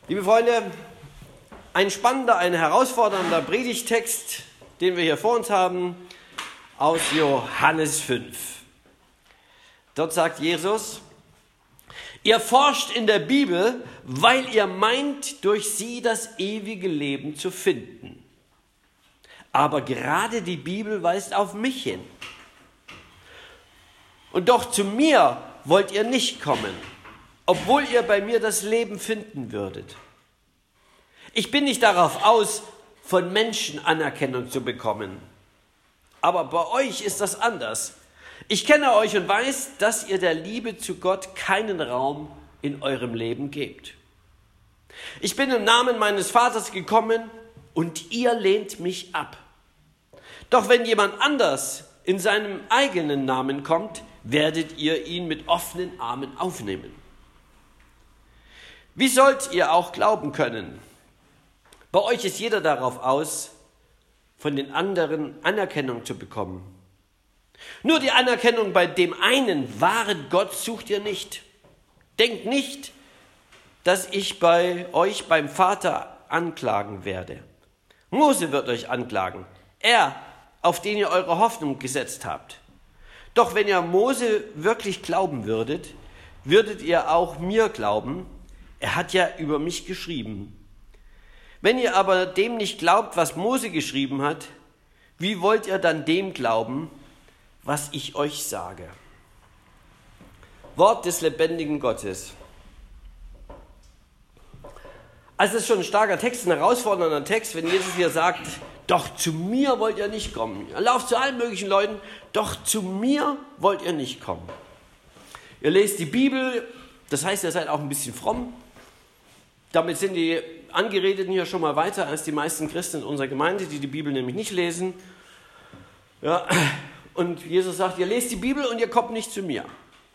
Liebe Freunde, ein spannender, ein herausfordernder Predigttext, den wir hier vor uns haben, aus Johannes 5. Dort sagt Jesus: Ihr forscht in der Bibel, weil ihr meint, durch sie das ewige Leben zu finden. Aber gerade die Bibel weist auf mich hin. Und doch zu mir wollt ihr nicht kommen, obwohl ihr bei mir das Leben finden würdet. Ich bin nicht darauf aus, von Menschen Anerkennung zu bekommen. Aber bei euch ist das anders. Ich kenne euch und weiß, dass ihr der Liebe zu Gott keinen Raum in eurem Leben gebt. Ich bin im Namen meines Vaters gekommen und ihr lehnt mich ab. Doch wenn jemand anders in seinem eigenen Namen kommt, werdet ihr ihn mit offenen Armen aufnehmen. Wie sollt ihr auch glauben können? Bei euch ist jeder darauf aus, von den anderen Anerkennung zu bekommen. Nur die Anerkennung bei dem einen wahren Gott sucht ihr nicht. Denkt nicht, dass ich bei euch beim Vater anklagen werde. Mose wird euch anklagen, er, auf den ihr eure Hoffnung gesetzt habt. Doch wenn ihr Mose wirklich glauben würdet, würdet ihr auch mir glauben. Er hat ja über mich geschrieben. Wenn ihr aber dem nicht glaubt, was Mose geschrieben hat, wie wollt ihr dann dem glauben, was ich euch sage? Wort des lebendigen Gottes. Also es ist schon ein starker Text, ein herausfordernder Text, wenn Jesus hier sagt, doch zu mir wollt ihr nicht kommen. Ihr lauft zu allen möglichen Leuten, doch zu mir wollt ihr nicht kommen. Ihr lest die Bibel, das heißt, ihr seid auch ein bisschen fromm. Damit sind die Angeredeten hier schon mal weiter als die meisten Christen in unserer Gemeinde, die die Bibel nämlich nicht lesen. Ja, und Jesus sagt, ihr lest die Bibel und ihr kommt nicht zu mir.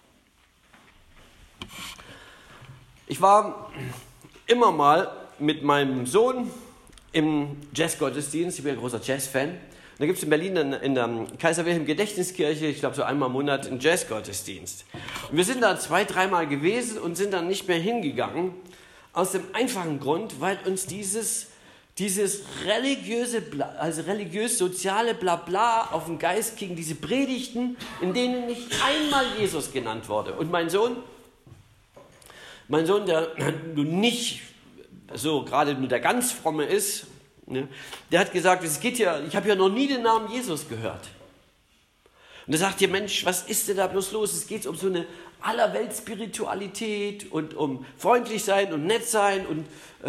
Ich war immer mal mit meinem Sohn im Jazzgottesdienst. Ich bin ein großer Jazz-Fan. Da gibt es in Berlin in der Kaiser-Wilhelm-Gedächtniskirche, ich glaube so einmal im Monat, einen Jazzgottesdienst. Und wir sind da 2-3 Mal gewesen und sind dann nicht mehr hingegangen. Aus dem einfachen Grund, weil uns dieses religiöse, also religiös-soziale Blabla auf den Geist ging, diese Predigten, in denen nicht einmal Jesus genannt wurde. Und mein Sohn, der nun nicht so gerade nur der ganz Fromme ist, ne, der hat gesagt, es geht ja, ich habe ja noch nie den Namen Jesus gehört. Und er sagt ihr, Mensch, was ist denn da bloß los? Es geht um so eine Allerweltsspiritualität und um freundlich sein und nett sein und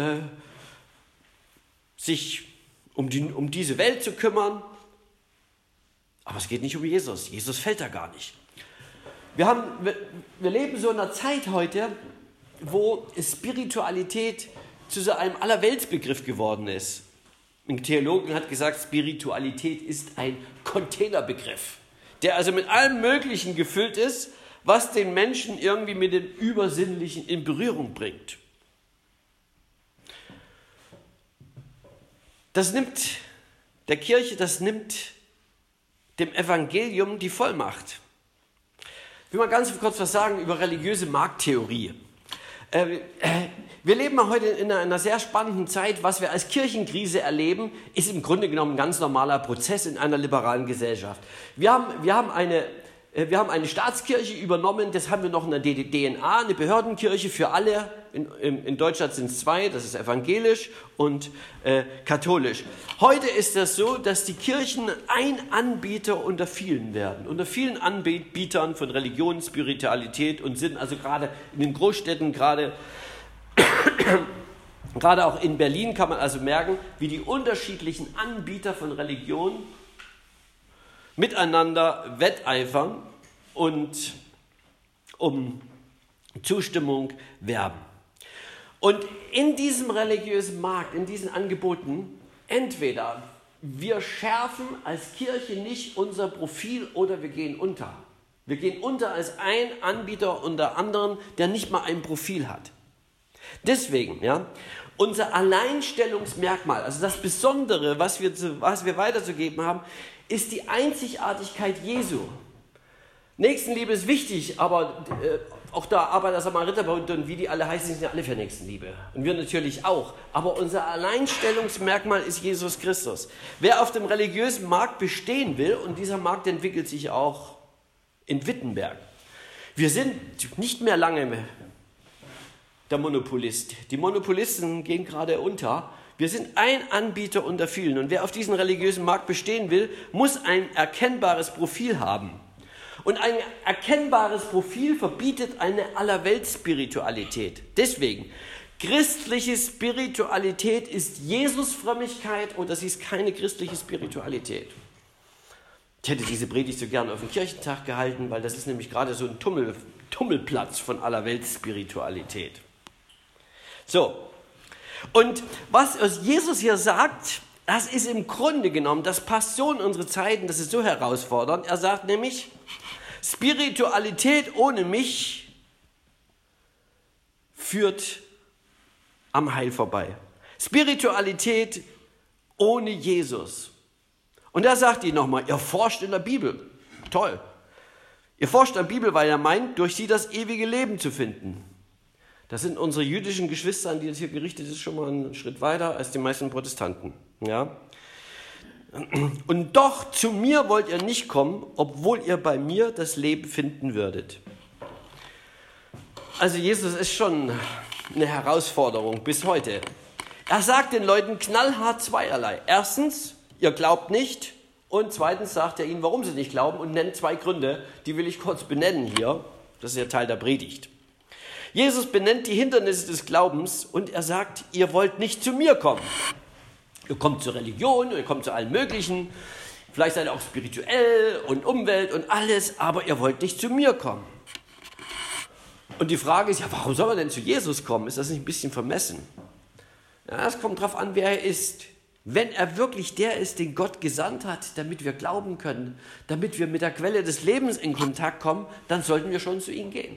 sich um diese Welt zu kümmern. Aber es geht nicht um Jesus. Jesus fällt da gar nicht. Wir leben so in einer Zeit heute, wo Spiritualität zu so einem Allerweltsbegriff geworden ist. Ein Theologe hat gesagt, Spiritualität ist ein Containerbegriff, der also mit allem Möglichen gefüllt ist, was den Menschen irgendwie mit dem Übersinnlichen in Berührung bringt. Das nimmt der Kirche, das nimmt dem Evangelium die Vollmacht. Ich will mal ganz kurz was sagen über religiöse Markttheorie. Wir leben heute in einer sehr spannenden Zeit. Was wir als Kirchenkrise erleben, ist im Grunde genommen ein ganz normaler Prozess in einer liberalen Gesellschaft. Wir haben eine Staatskirche übernommen, das haben wir noch in der DNA, eine Behördenkirche für alle. In Deutschland sind es 2, das ist evangelisch und katholisch. Heute ist das so, dass die Kirchen ein Anbieter unter vielen werden, unter vielen Anbietern von Religion, Spiritualität und sind also gerade in den Großstädten, gerade auch in Berlin kann man also merken, wie die unterschiedlichen Anbieter von Religion miteinander wetteifern und um Zustimmung werben. Und in diesem religiösen Markt, in diesen Angeboten, entweder wir schärfen als Kirche nicht unser Profil oder wir gehen unter. Wir gehen unter als ein Anbieter unter anderen, der nicht mal ein Profil hat. Deswegen, ja, unser Alleinstellungsmerkmal, also das Besondere, was wir weiterzugeben haben, ist die Einzigartigkeit Jesu. Nächstenliebe ist wichtig, aber auch der Arbeiter-Samariter-Bund und wie die alle heißen, sind ja alle für Nächstenliebe. Und wir natürlich auch. Aber unser Alleinstellungsmerkmal ist Jesus Christus. Wer auf dem religiösen Markt bestehen will, und dieser Markt entwickelt sich auch in Wittenberg. Wir sind nicht mehr lange der Monopolist. Die Monopolisten gehen gerade unter. Wir sind ein Anbieter unter vielen. Und wer auf diesem religiösen Markt bestehen will, muss ein erkennbares Profil haben. Und ein erkennbares Profil verbietet eine Allerweltsspiritualität. Deswegen, christliche Spiritualität ist Jesusfrömmigkeit oder sie ist keine christliche Spiritualität. Ich hätte diese Predigt so gerne auf dem Kirchentag gehalten, weil das ist nämlich gerade so ein Tummelplatz von Allerweltsspiritualität. So, und was Jesus hier sagt, das ist im Grunde genommen, das passt so in unsere Zeiten, das ist so herausfordernd. Er sagt nämlich, Spiritualität ohne mich führt am Heil vorbei. Spiritualität ohne Jesus. Und da sagt ihn nochmal, ihr forscht in der Bibel. Toll. Ihr forscht in der Bibel, weil ihr meint, durch sie das ewige Leben zu finden. Das sind unsere jüdischen Geschwister, an die das hier gerichtet ist, schon mal einen Schritt weiter als die meisten Protestanten. Ja? Und doch zu mir wollt ihr nicht kommen, obwohl ihr bei mir das Leben finden würdet. Also Jesus ist schon eine Herausforderung bis heute. Er sagt den Leuten knallhart zweierlei. Erstens, ihr glaubt nicht. Und zweitens sagt er ihnen, warum sie nicht glauben und nennt zwei Gründe, die will ich kurz benennen hier. Das ist ja Teil der Predigt. Jesus benennt die Hindernisse des Glaubens und er sagt, ihr wollt nicht zu mir kommen. Ihr kommt zur Religion, ihr kommt zu allem Möglichen, vielleicht seid ihr auch spirituell und Umwelt und alles, aber ihr wollt nicht zu mir kommen. Und die Frage ist, ja, warum soll man denn zu Jesus kommen? Ist das nicht ein bisschen vermessen? Ja, es kommt darauf an, wer er ist. Wenn er wirklich der ist, den Gott gesandt hat, damit wir glauben können, damit wir mit der Quelle des Lebens in Kontakt kommen, dann sollten wir schon zu ihm gehen.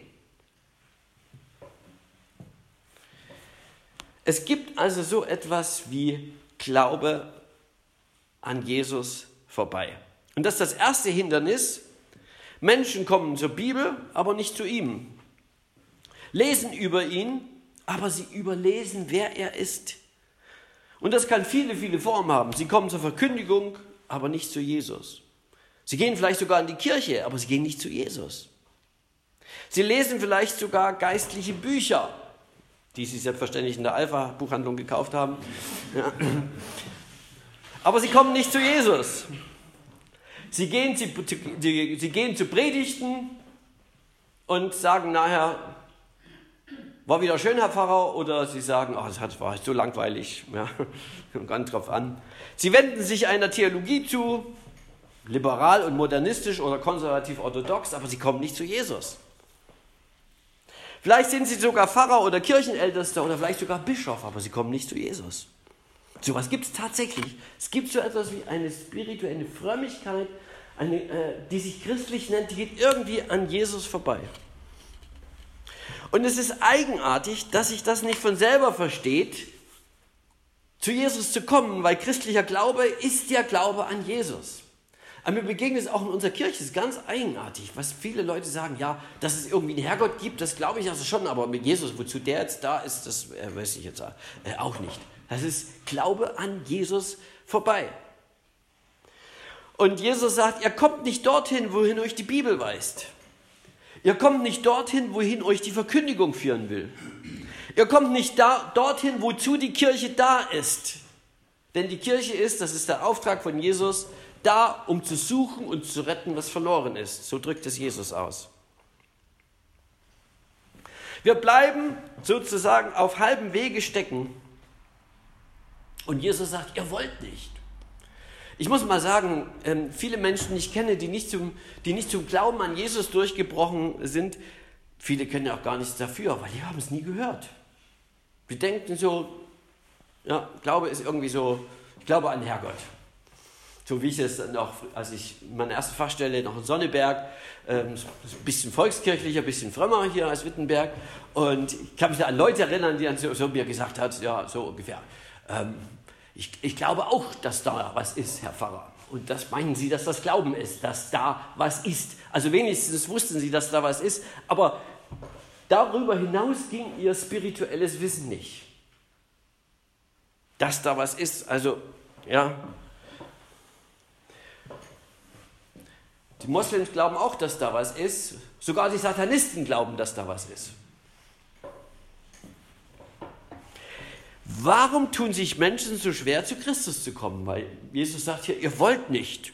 Es gibt also so etwas wie Glaube an Jesus vorbei. Und das ist das erste Hindernis. Menschen kommen zur Bibel, aber nicht zu ihm. Lesen über ihn, aber sie überlesen, wer er ist. Und das kann viele, viele Formen haben. Sie kommen zur Verkündigung, aber nicht zu Jesus. Sie gehen vielleicht sogar in die Kirche, aber sie gehen nicht zu Jesus. Sie lesen vielleicht sogar geistliche Bücher, die sie selbstverständlich in der Alpha-Buchhandlung gekauft haben. Ja. Aber sie kommen nicht zu Jesus. Sie gehen zu Predigten und sagen nachher, war wieder schön, Herr Pfarrer, oder sie sagen, oh, das war so langweilig, ja, kommt ganz drauf an. Sie wenden sich einer Theologie zu, liberal und modernistisch oder konservativ-orthodox, aber sie kommen nicht zu Jesus. Vielleicht sind sie sogar Pfarrer oder Kirchenältester oder vielleicht sogar Bischof, aber sie kommen nicht zu Jesus. So was gibt es tatsächlich. Es gibt so etwas wie eine spirituelle Frömmigkeit, die sich christlich nennt, die geht irgendwie an Jesus vorbei. Und es ist eigenartig, dass sich das nicht von selber versteht, zu Jesus zu kommen, weil christlicher Glaube ist der Glaube an Jesus. Aber mir begegnet es auch in unserer Kirche, es ist ganz eigenartig, was viele Leute sagen, ja, dass es irgendwie einen Herrgott gibt, das glaube ich also schon, aber mit Jesus, wozu der jetzt da ist, das weiß ich jetzt auch nicht. Das ist Glaube an Jesus vorbei. Und Jesus sagt, ihr kommt nicht dorthin, wohin euch die Bibel weist. Ihr kommt nicht dorthin, wohin euch die Verkündigung führen will. Ihr kommt nicht dorthin, wozu die Kirche da ist. Denn die Kirche ist, das ist der Auftrag von Jesus, da, um zu suchen und zu retten, was verloren ist. So drückt es Jesus aus. Wir bleiben sozusagen auf halbem Wege stecken. Und Jesus sagt, ihr wollt nicht. Ich muss mal sagen, viele Menschen, die ich kenne, die nicht zum Glauben an Jesus durchgebrochen sind, viele können ja auch gar nichts dafür, weil die haben es nie gehört. Die denken so, ja, Glaube ist irgendwie so, ich glaube an Herrgott. So wie ich es noch, als ich meine erste Fachstelle noch in Sonneberg, ein bisschen volkskirchlicher, ein bisschen frömmer hier als Wittenberg. Und ich kann mich da an Leute erinnern, die dann so mir gesagt haben, ja, so ungefähr, ich glaube auch, dass da was ist, Herr Pfarrer. Und das meinen Sie, dass das Glauben ist, dass da was ist. Also wenigstens wussten sie, dass da was ist. Aber darüber hinaus ging ihr spirituelles Wissen nicht. Dass da was ist, also, ja. Die Moslems glauben auch, dass da was ist. Sogar die Satanisten glauben, dass da was ist. Warum tun sich Menschen so schwer, zu Christus zu kommen? Weil Jesus sagt hier, ihr wollt nicht.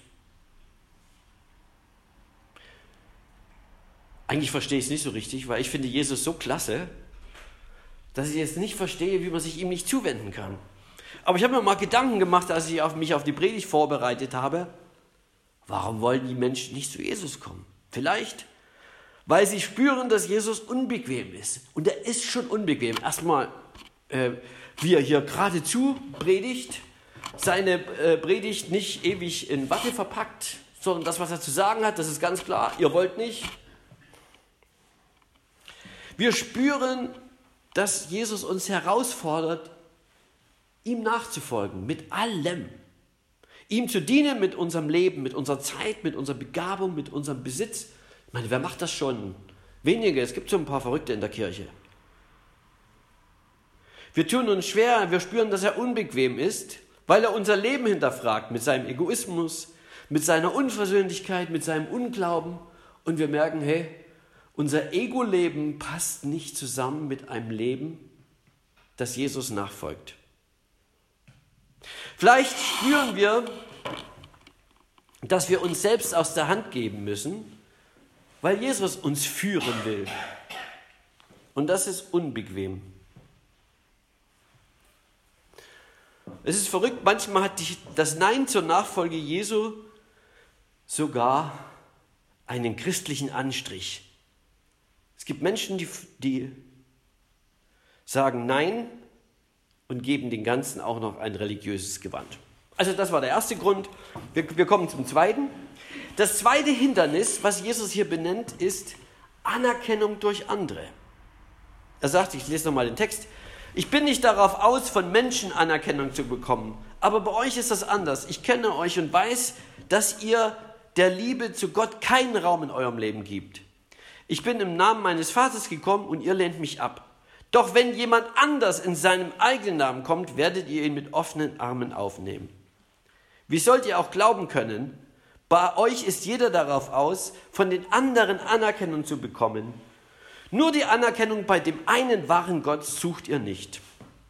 Eigentlich verstehe ich es nicht so richtig, weil ich finde Jesus so klasse, dass ich jetzt nicht verstehe, wie man sich ihm nicht zuwenden kann. Aber ich habe mir mal Gedanken gemacht, als ich mich auf die Predigt vorbereitet habe. Warum wollen die Menschen nicht zu Jesus kommen? Vielleicht, weil sie spüren, dass Jesus unbequem ist. Und er ist schon unbequem. Erstmal, wie er hier geradezu predigt, seine Predigt nicht ewig in Watte verpackt, sondern das, was er zu sagen hat, das ist ganz klar. Ihr wollt nicht. Wir spüren, dass Jesus uns herausfordert, ihm nachzufolgen, mit allem. Ihm zu dienen mit unserem Leben, mit unserer Zeit, mit unserer Begabung, mit unserem Besitz. Ich meine, wer macht das schon? Wenige, es gibt so ein paar Verrückte in der Kirche. Wir tun uns schwer, wir spüren, dass er unbequem ist, weil er unser Leben hinterfragt, mit seinem Egoismus, mit seiner Unversöhnlichkeit, mit seinem Unglauben. Und wir merken, hey, unser Ego-Leben passt nicht zusammen mit einem Leben, das Jesus nachfolgt. Vielleicht spüren wir, dass wir uns selbst aus der Hand geben müssen, weil Jesus uns führen will. Und das ist unbequem. Es ist verrückt, manchmal hat das Nein zur Nachfolge Jesu sogar einen christlichen Anstrich. Es gibt Menschen, die sagen Nein und geben den Ganzen auch noch ein religiöses Gewand. Also das war der erste Grund. Wir kommen zum zweiten. Das zweite Hindernis, was Jesus hier benennt, ist Anerkennung durch andere. Er sagt, ich lese nochmal den Text, ich bin nicht darauf aus, von Menschen Anerkennung zu bekommen, aber bei euch ist das anders. Ich kenne euch und weiß, dass ihr der Liebe zu Gott keinen Raum in eurem Leben gibt. Ich bin im Namen meines Vaters gekommen und ihr lehnt mich ab. Doch wenn jemand anders in seinem eigenen Namen kommt, werdet ihr ihn mit offenen Armen aufnehmen. Wie sollt ihr auch glauben können? Bei euch ist jeder darauf aus, von den anderen Anerkennung zu bekommen. Nur die Anerkennung bei dem einen wahren Gott sucht ihr nicht.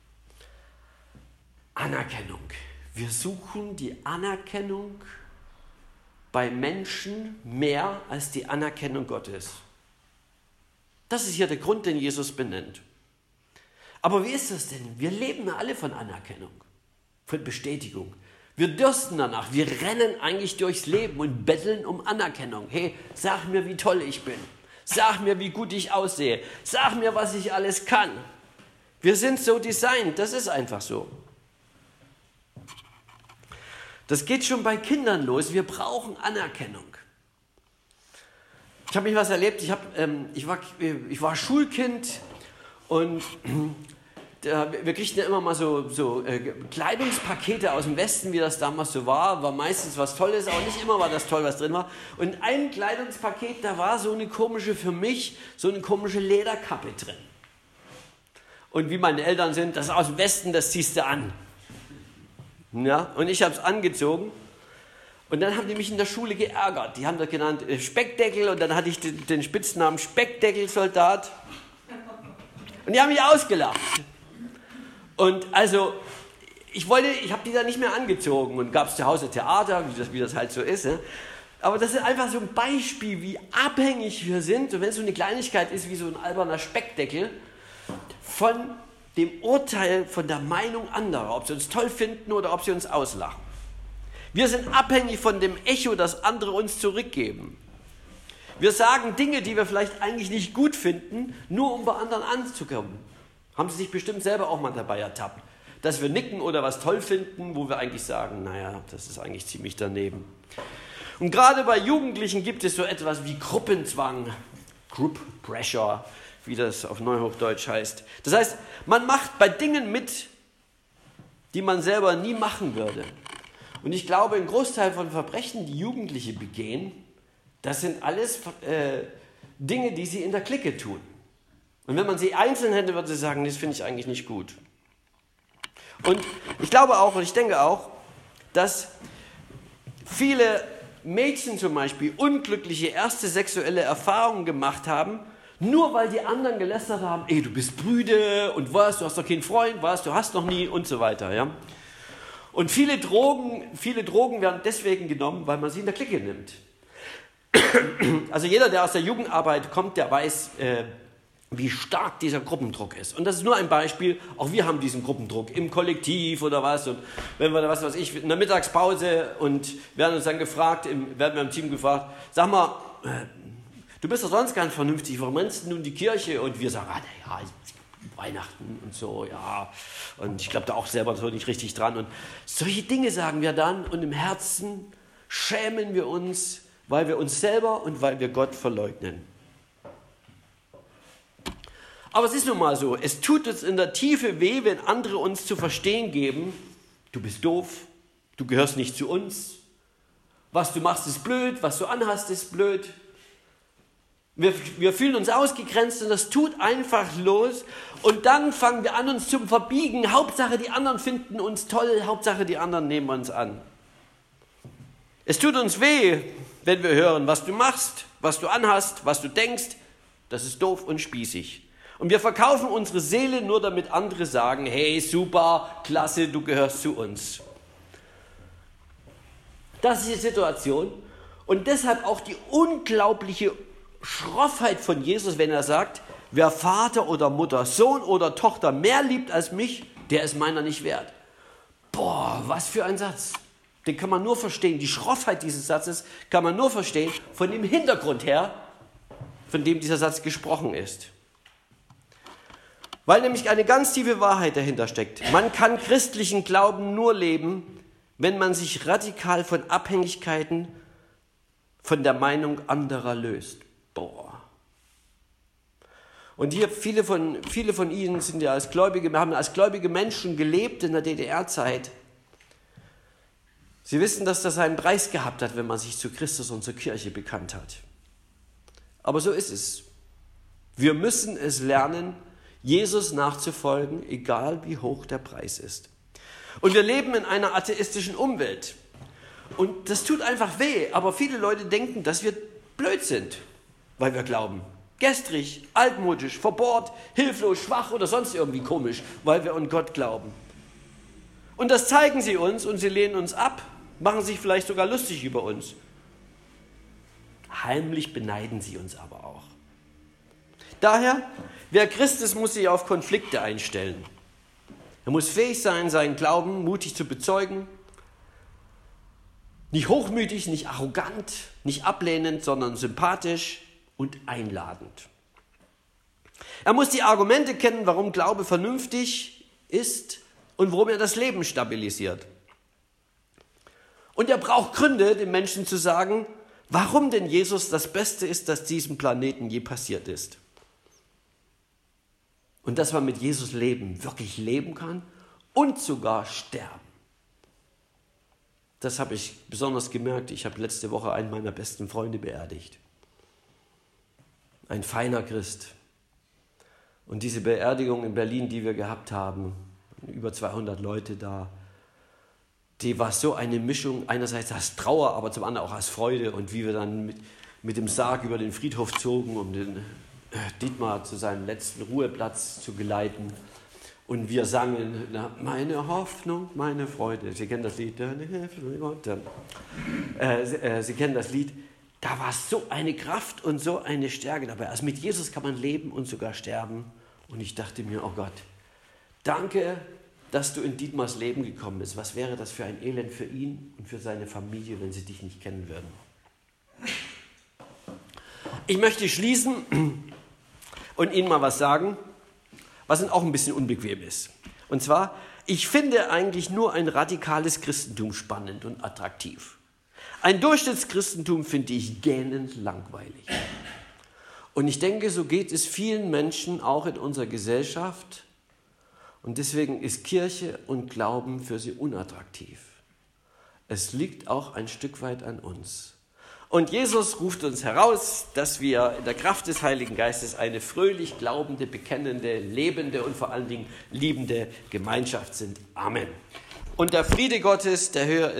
Anerkennung. Wir suchen die Anerkennung bei Menschen mehr als die Anerkennung Gottes. Das ist hier der Grund, den Jesus benennt. Aber wie ist das denn? Wir leben alle von Anerkennung, von Bestätigung. Wir dürsten danach, wir rennen eigentlich durchs Leben und betteln um Anerkennung. Hey, sag mir, wie toll ich bin. Sag mir, wie gut ich aussehe. Sag mir, was ich alles kann. Wir sind so designt, das ist einfach so. Das geht schon bei Kindern los, wir brauchen Anerkennung. Ich habe mich was erlebt, ich war Schulkind und wir kriegten ja immer mal so Kleidungspakete aus dem Westen, wie das damals so war meistens was Tolles, aber nicht immer war das toll, was drin war. Und in einem Kleidungspaket, da war für mich so eine komische Lederkappe drin. Und wie meine Eltern sind, das ist aus dem Westen, das ziehst du an. Ja, und ich habe es angezogen. Und dann haben die mich in der Schule geärgert. Die haben das genannt Speckdeckel und dann hatte ich den Spitznamen Speckdeckelsoldat. Und die haben mich ausgelacht. Und also, ich habe die dann nicht mehr angezogen und gab es zu Hause Theater, wie das halt so ist. Ne? Aber das ist einfach so ein Beispiel, wie abhängig wir sind, und wenn es so eine Kleinigkeit ist wie so ein alberner Speckdeckel, von dem Urteil, von der Meinung anderer, ob sie uns toll finden oder ob sie uns auslachen. Wir sind abhängig von dem Echo, das andere uns zurückgeben. Wir sagen Dinge, die wir vielleicht eigentlich nicht gut finden, nur um bei anderen anzukommen. Haben Sie sich bestimmt selber auch mal dabei ertappt, dass wir nicken oder was toll finden, wo wir eigentlich sagen, naja, das ist eigentlich ziemlich daneben. Und gerade bei Jugendlichen gibt es so etwas wie Gruppenzwang, Group Pressure, wie das auf Neuhochdeutsch heißt. Das heißt, man macht bei Dingen mit, die man selber nie machen würde. Und ich glaube, ein Großteil von Verbrechen, die Jugendliche begehen, das sind alles Dinge, die sie in der Clique tun. Und wenn man sie einzeln hätte, würde sie sagen, das finde ich eigentlich nicht gut. Und ich glaube auch und ich denke auch, dass viele Mädchen zum Beispiel unglückliche erste sexuelle Erfahrungen gemacht haben, nur weil die anderen gelästert haben, ey, du bist brüde und was, du hast doch keinen Freund, was, du hast noch nie und so weiter. Ja? Und viele Drogen werden deswegen genommen, weil man sie in der Clique nimmt. Also jeder, der aus der Jugendarbeit kommt, der weiß, wie stark dieser Gruppendruck ist. Und das ist nur ein Beispiel, auch wir haben diesen Gruppendruck im Kollektiv oder was. Und wenn wir, was weiß ich, in der Mittagspause und werden uns dann gefragt, werden wir im Team gefragt, sag mal, du bist doch sonst ganz vernünftig, warum rennst du nun in die Kirche? Und wir sagen, naja, Weihnachten und so, ja. Und ich glaube da auch selber so nicht richtig dran. Und solche Dinge sagen wir dann und im Herzen schämen wir uns, weil wir uns selber und weil wir Gott verleugnen. Aber es ist nun mal so, es tut uns in der Tiefe weh, wenn andere uns zu verstehen geben, du bist doof, du gehörst nicht zu uns, was du machst ist blöd, was du anhast ist blöd. Wir fühlen uns ausgegrenzt und das tut einfach los und dann fangen wir an, uns zu verbiegen. Hauptsache die anderen finden uns toll, Hauptsache die anderen nehmen uns an. Es tut uns weh, wenn wir hören, was du machst, was du anhast, was du denkst, das ist doof und spießig. Und wir verkaufen unsere Seele nur, damit andere sagen, hey, super, klasse, du gehörst zu uns. Das ist die Situation. Und deshalb auch die unglaubliche Schroffheit von Jesus, wenn er sagt, wer Vater oder Mutter, Sohn oder Tochter mehr liebt als mich, der ist meiner nicht wert. Boah, was für ein Satz. Den kann man nur verstehen. Die Schroffheit dieses Satzes kann man nur verstehen von dem Hintergrund her, von dem dieser Satz gesprochen ist. Weil nämlich eine ganz tiefe Wahrheit dahinter steckt. Man kann christlichen Glauben nur leben, wenn man sich radikal von Abhängigkeiten, von der Meinung anderer löst. Boah. Und hier viele von Ihnen sind ja haben als gläubige Menschen gelebt in der DDR-Zeit. Sie wissen, dass das einen Preis gehabt hat, wenn man sich zu Christus und zur Kirche bekannt hat. Aber so ist es. Wir müssen es lernen, Jesus nachzufolgen, egal wie hoch der Preis ist. Und wir leben in einer atheistischen Umwelt. Und das tut einfach weh, aber viele Leute denken, dass wir blöd sind, weil wir glauben. Gestrig, altmodisch, verbohrt, hilflos, schwach oder sonst irgendwie komisch, weil wir an Gott glauben. Und das zeigen sie uns und sie lehnen uns ab, machen sich vielleicht sogar lustig über uns. Heimlich beneiden sie uns aber auch. Daher, wer Christ ist, muss sich auf Konflikte einstellen. Er muss fähig sein, seinen Glauben mutig zu bezeugen. Nicht hochmütig, nicht arrogant, nicht ablehnend, sondern sympathisch und einladend. Er muss die Argumente kennen, warum Glaube vernünftig ist und warum er das Leben stabilisiert. Und er braucht Gründe, den Menschen zu sagen, warum denn Jesus das Beste ist, das diesem Planeten je passiert ist. Und dass man mit Jesus wirklich leben kann und sogar sterben. Das habe ich besonders gemerkt. Ich habe letzte Woche einen meiner besten Freunde beerdigt. Ein feiner Christ. Und diese Beerdigung in Berlin, die wir gehabt haben, über 200 Leute da, die war so eine Mischung, einerseits als Trauer, aber zum anderen auch als Freude. Und wie wir dann mit dem Sarg über den Friedhof zogen, um den Dietmar zu seinem letzten Ruheplatz zu geleiten. Und wir sangen, meine Hoffnung, meine Freude. Sie kennen das Lied. Sie kennen das Lied. Da war so eine Kraft und so eine Stärke dabei. Also mit Jesus kann man leben und sogar sterben. Und ich dachte mir, oh Gott, danke, dass du in Dietmars Leben gekommen bist. Was wäre das für ein Elend für ihn und für seine Familie, wenn sie dich nicht kennen würden? Ich möchte schließen und Ihnen mal was sagen, was auch ein bisschen unbequem ist. Und zwar, ich finde eigentlich nur ein radikales Christentum spannend und attraktiv. Ein Durchschnittschristentum finde ich gähnend langweilig. Und ich denke, so geht es vielen Menschen auch in unserer Gesellschaft. Und deswegen ist Kirche und Glauben für sie unattraktiv. Es liegt auch ein Stück weit an uns. Und Jesus ruft uns heraus, dass wir in der Kraft des Heiligen Geistes eine fröhlich glaubende, bekennende, lebende und vor allen Dingen liebende Gemeinschaft sind. Amen. Und der Friede Gottes, der höher ist